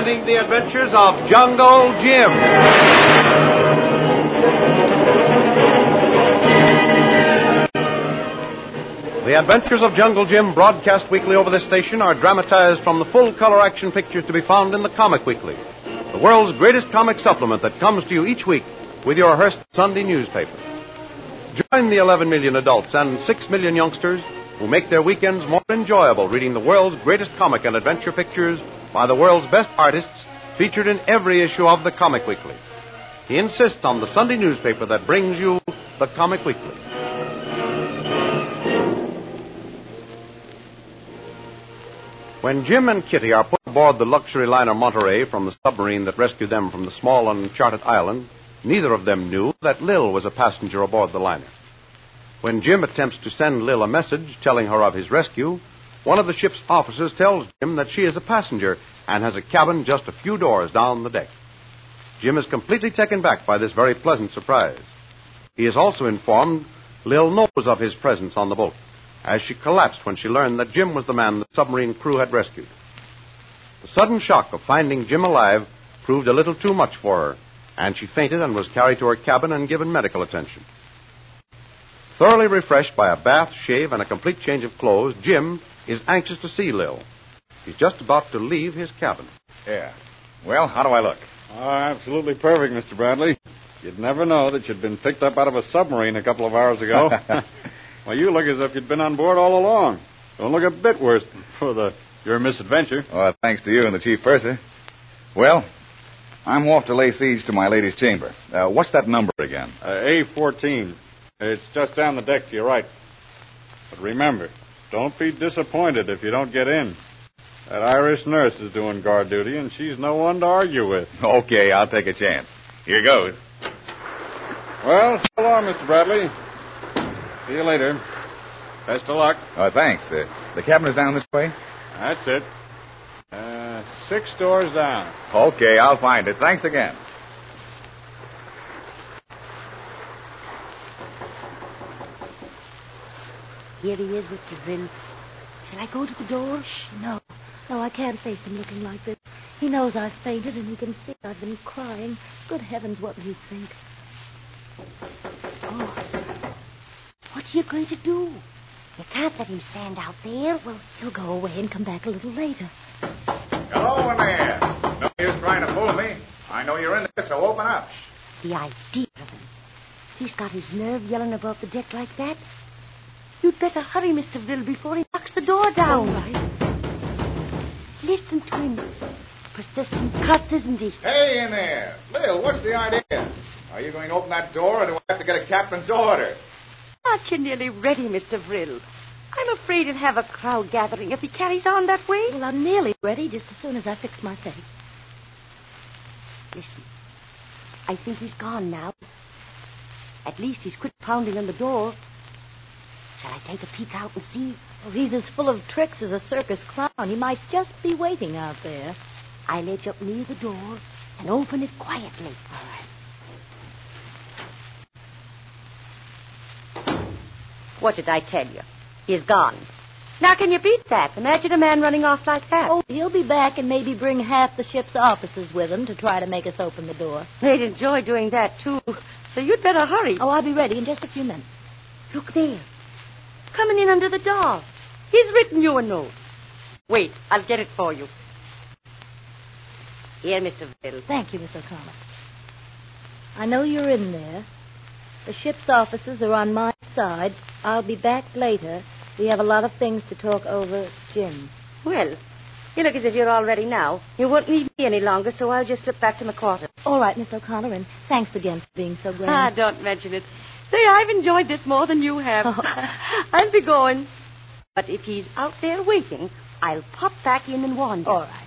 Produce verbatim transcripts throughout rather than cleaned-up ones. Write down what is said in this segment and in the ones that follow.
presenting the adventures of Jungle Jim. The Adventures of Jungle Jim, broadcast weekly over this station, are dramatized from the full-color action pictures to be found in the Comic Weekly, the world's greatest comic supplement that comes to you each week with your Hearst Sunday newspaper. Join the eleven million adults and six million youngsters who make their weekends more enjoyable reading the world's greatest comic and adventure pictures by the world's best artists featured in every issue of the Comic Weekly. He insists on the Sunday newspaper that brings you the Comic Weekly. When Jim and Kitty are put aboard the luxury liner Monterey from the submarine that rescued them from the small uncharted island, neither of them knew that Lil was a passenger aboard the liner. When Jim attempts to send Lil a message telling her of his rescue, one of the ship's officers tells Jim that she is a passenger and has a cabin just a few doors down the deck. Jim is completely taken back by this very pleasant surprise. He is also informed Lil knows of his presence on the boat, as she collapsed when she learned that Jim was the man the submarine crew had rescued. The sudden shock of finding Jim alive proved a little too much for her, and she fainted and was carried to her cabin and given medical attention. Thoroughly refreshed by a bath, shave, and a complete change of clothes, Jim is anxious to see Lil. He's just about to leave his cabin. Yeah. Well, how do I look? Oh, absolutely perfect, Mister Bradley. You'd never know that you'd been picked up out of a submarine a couple of hours ago. Well, you look as if you'd been on board all along. Don't look a bit worse for the your misadventure. Well, thanks to you and the chief purser. Well, I'm off to lay siege to my lady's chamber. Uh, what's that number again? Uh, A fourteen. It's just down the deck to your right. But remember, don't be disappointed if you don't get in. That Irish nurse is doing guard duty, and she's no one to argue with. Okay, I'll take a chance. Here goes. Well, so long, Mister Bradley. See you later. Best of luck. Uh, thanks. Uh, the cabin is down this way? That's it. Uh, six doors down. Okay, I'll find it. Thanks again. Here he is, Mister Vril. Shall I go to the door? Shh, no. No, I can't face him looking like this. He knows I've fainted, and he can see I've been crying. Good heavens, what will he think? Oh. What are you going to do? You can't let him stand out there. Well, he'll go away and come back a little later. Hello in there. No use trying to fool me. I know you're in there, so open up. The idea of him. He's got his nerve yelling above the deck like that. You'd better hurry, Mister Vril, before he knocks the door down. All right. Listen to him. Persistent cuss, isn't he? Hey in there. Lil, what's the idea? Are you going to open that door, or do I have to get a captain's order? Aren't you nearly ready, Mister Vril? I'm afraid he'll have a crowd gathering if he carries on that way. Well, I'm nearly ready just as soon as I fix my face. Listen. I think he's gone now. At least he's quit pounding on the door. Shall I take a peek out and see? Well, he's as full of tricks as a circus clown. He might just be waiting out there. I'll edge up near the door and open it quietly. All right. What did I tell you? He's gone. Now, can you beat that? Imagine a man running off like that. Oh, he'll be back and maybe bring half the ship's officers with him to try to make us open the door. They'd enjoy doing that, too. So you'd better hurry. Oh, I'll be ready in just a few minutes. Look there. Coming in under the door. He's written you a note. Wait, I'll get it for you. Here, Mister Vril. Thank you, Miss O'Connor. I know you're in there. The ship's officers are on my side. I'll be back later. We have a lot of things to talk over, Jim. Well, you look as if you're all ready now. You won't need me any longer, so I'll just slip back to my quarters. All right, Miss O'Connor, and thanks again for being so grand. Ah, don't mention it. Say, I've enjoyed this more than you have. Oh. I'll be going. But if he's out there waiting, I'll pop back in and warn you. All right.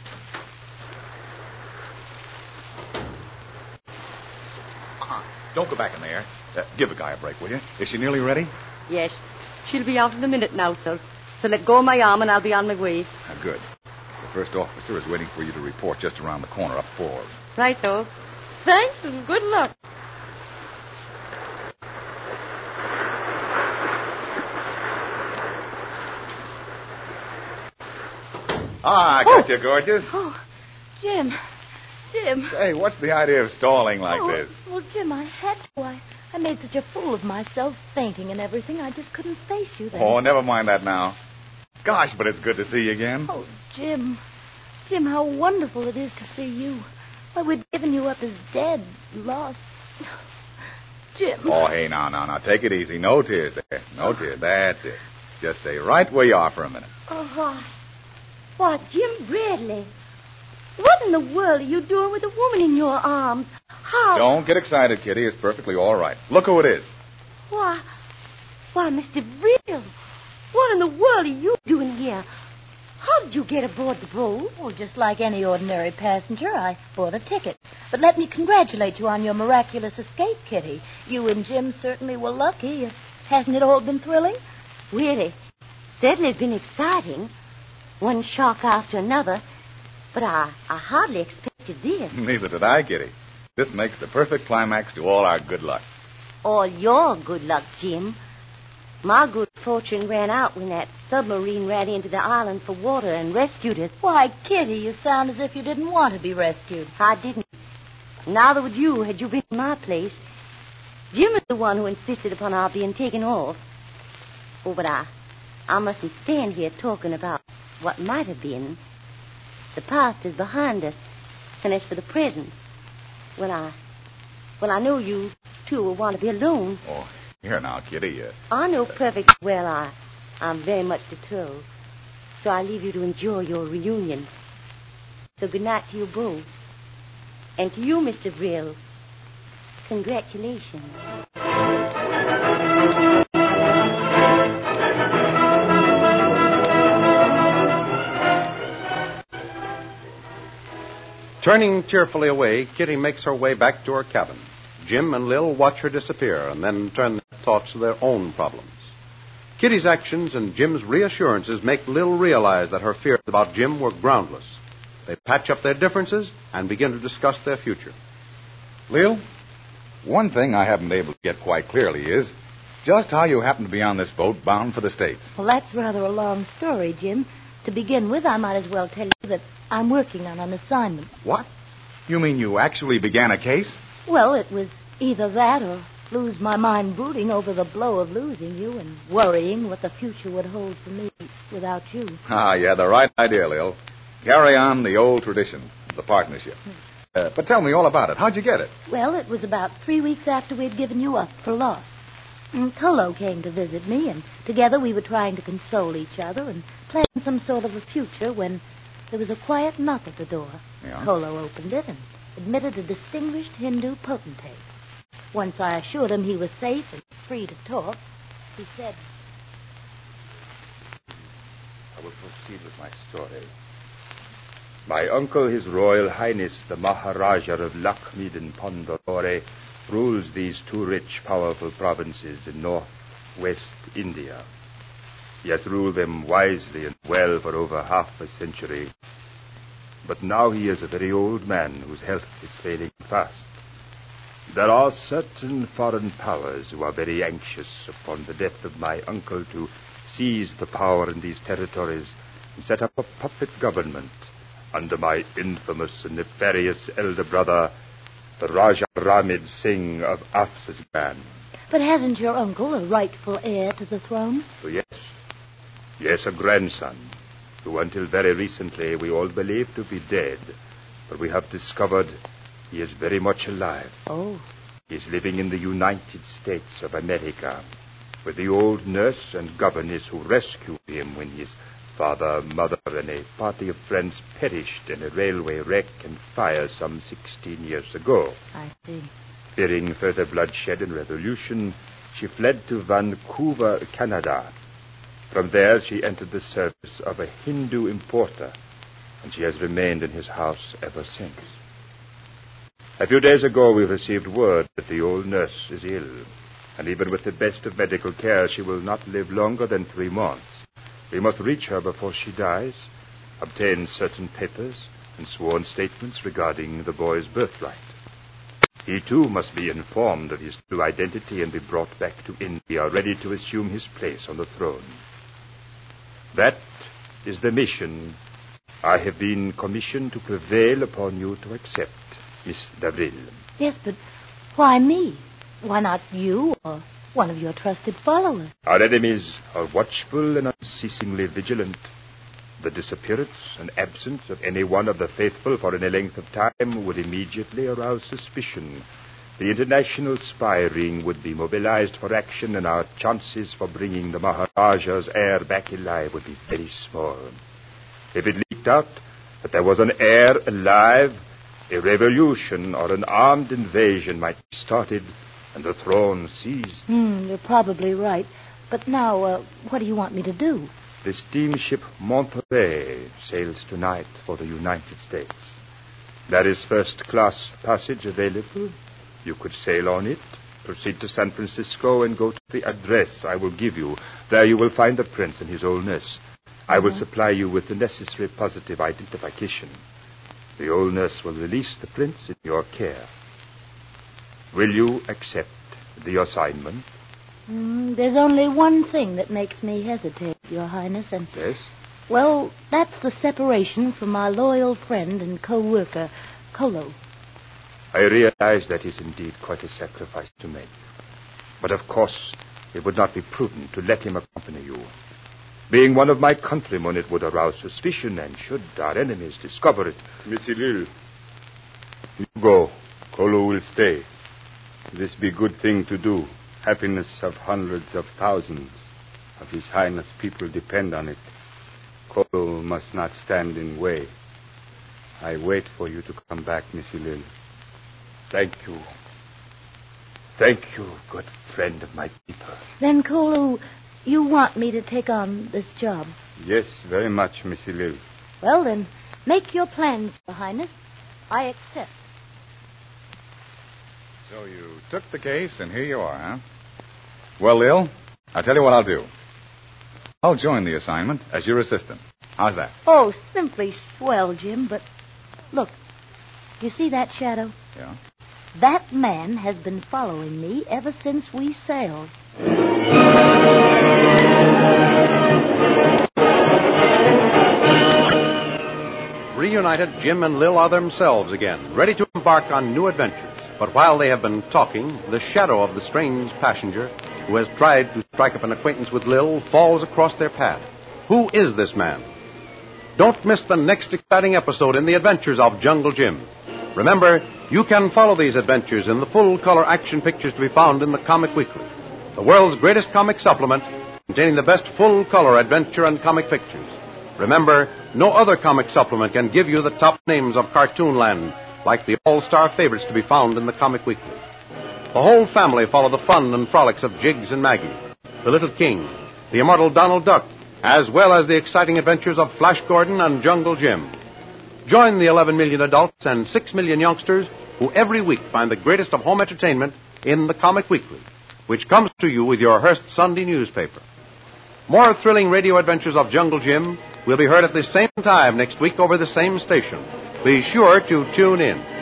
Uh-uh. Don't go back in there. Uh, give the guy a break, will you? Is she nearly ready? Yes. She'll be out in a minute now, sir. So let go of my arm and I'll be on my way. Uh, good. The first officer is waiting for you to report just around the corner up forward. Righto. Thanks and good luck. Ah, I got oh. you, gorgeous. Oh, Jim. Jim. Hey, what's the idea of stalling like oh, this? Well, Jim, I had to. I, I made such a fool of myself, fainting and everything. I just couldn't face you then. Oh, never mind that now. Gosh, but it's good to see you again. Oh, Jim. Jim, how wonderful it is to see you. Why, we'd given you up as dead, lost. Jim. Oh, hey, now, now, now. Take it easy. No tears there. No tears. That's it. Just stay right where you are for a minute. Oh, why? Why, Jim Bradley. What in the world are you doing with a woman in your arms? How? Don't get excited, Kitty. It's perfectly all right. Look who it is. Why, why, Mister Vril. What in the world are you doing here? How did you get aboard the boat? Well, just like any ordinary passenger, I bought a ticket. But let me congratulate you on your miraculous escape, Kitty. You and Jim certainly were lucky. Hasn't it all been thrilling? Really, certainly it's been exciting. One shock after another. But I, I hardly expected this. Neither did I, Kitty. This makes the perfect climax to all our good luck. All your good luck, Jim. My good fortune ran out when that submarine ran into the island for water and rescued us. Why, Kitty, you sound as if you didn't want to be rescued. I didn't. Neither would you had you been in my place. Jim is the one who insisted upon our being taken off. Oh, but I, I mustn't stand here talking about what might have been. The past is behind us. And as for the present, well, I, well, I know you two will want to be alone. Oh, here now, Kitty. Uh... I know perfectly well I, I'm very much betrothed. So I leave you to enjoy your reunion. So good night to you both. And to you, Mister Vril, congratulations. Turning tearfully away, Kitty makes her way back to her cabin. Jim and Lil watch her disappear and then turn their thoughts to their own problems. Kitty's actions and Jim's reassurances make Lil realize that her fears about Jim were groundless. They patch up their differences and begin to discuss their future. Lil, one thing I haven't been able to get quite clearly is just how you happen to be on this boat bound for the States. Well, that's rather a long story, Jim. To begin with, I might as well tell you that I'm working on an assignment. What? You mean you actually began a case? Well, it was either that or lose my mind brooding over the blow of losing you and worrying what the future would hold for me without you. Ah, yeah, the right idea, Lil. Carry on the old tradition, the partnership. Uh, but tell me all about it. How'd you get it? Well, it was about three weeks after we'd given you up for lost. And Colo came to visit me, and together we were trying to console each other and plan some sort of a future when there was a quiet knock at the door. Yeah? Colo opened it and admitted a distinguished Hindu potentate. Once I assured him he was safe and free to talk, he said... I will proceed with my story. My uncle, His Royal Highness, the Maharaja of Lakshmi and Pandalore, rules these two rich, powerful provinces in northwest India. He has ruled them wisely and well for over half a century. But now he is a very old man whose health is failing fast. There are certain foreign powers who are very anxious upon the death of my uncle to seize the power in these territories and set up a puppet government under my infamous and nefarious elder brother, the Raja Ramid Singh of Afghanistan. But hasn't your uncle a rightful heir to the throne? Oh, yes. Yes, a grandson, who until very recently we all believed to be dead. But we have discovered he is very much alive. Oh. He is living in the United States of America with the old nurse and governess who rescued him when his father, mother, and a party of friends perished in a railway wreck and fire some sixteen years ago. I see. Fearing further bloodshed and revolution, she fled to Vancouver, Canada. From there, she entered the service of a Hindu importer, and she has remained in his house ever since. A few days ago, we received word that the old nurse is ill, and even with the best of medical care, she will not live longer than three months. We must reach her before she dies, obtain certain papers, and sworn statements regarding the boy's birthright. He, too, must be informed of his true identity and be brought back to India, ready to assume his place on the throne. That is the mission I have been commissioned to prevail upon you to accept, Miss Davril. Yes, but why me? Why not you or one of your trusted followers? Our enemies are watchful and unceasingly vigilant. The disappearance and absence of any one of the faithful for any length of time would immediately arouse suspicion. The international spy ring would be mobilized for action, and our chances for bringing the Maharaja's heir back alive would be very small. If it leaked out that there was an heir alive, a revolution or an armed invasion might be started and the throne seized. Hmm, you're probably right. But now, uh, what do you want me to do? The steamship Monterey sails tonight for the United States. There is first-class passage available. You could sail on it, proceed to San Francisco, and go to the address I will give you. There you will find the prince and his old nurse. I will supply you with the necessary positive identification. The old nurse will release the prince in your care. Will you accept the assignment? Mm, there's only one thing that makes me hesitate, Your Highness, and... Yes? Well, that's the separation from my loyal friend and co-worker, Kolo. I realize that is indeed quite a sacrifice to make. But of course, it would not be prudent to let him accompany you. Being one of my countrymen, it would arouse suspicion, and should our enemies discover it... Monsieur Lille, you go. Kolo will stay. This be good thing to do. Happiness of hundreds of thousands of His Highness people depend on it. Kolo must not stand in way. I wait for you to come back, Monsieur Lille. Thank you. Thank you, good friend of my people. Then, Kolo, you want me to take on this job? Yes, very much, Monsieur Lille. Well, then, make your plans, Your Highness. I accept. So you took the case, and here you are, huh? Well, Lil, I'll tell you what I'll do. I'll join the assignment as your assistant. How's that? Oh, simply swell, Jim, but look, you see that shadow? Yeah? That man has been following me ever since we sailed. Reunited, Jim and Lil are themselves again, ready to embark on new adventures. But while they have been talking, the shadow of the strange passenger who has tried to strike up an acquaintance with Lil falls across their path. Who is this man? Don't miss the next exciting episode in the adventures of Jungle Jim. Remember, you can follow these adventures in the full-color action pictures to be found in the Comic Weekly, the world's greatest comic supplement containing the best full-color adventure and comic pictures. Remember, no other comic supplement can give you the top names of Cartoonland like the all-star favorites to be found in the Comic Weekly. The whole family follow the fun and frolics of Jiggs and Maggie, the Little King, the immortal Donald Duck, as well as the exciting adventures of Flash Gordon and Jungle Jim. Join the eleven million adults and six million youngsters who every week find the greatest of home entertainment in the Comic Weekly, which comes to you with your Hearst Sunday newspaper. More thrilling radio adventures of Jungle Jim will be heard at the same time next week over the same station. Be sure to tune in.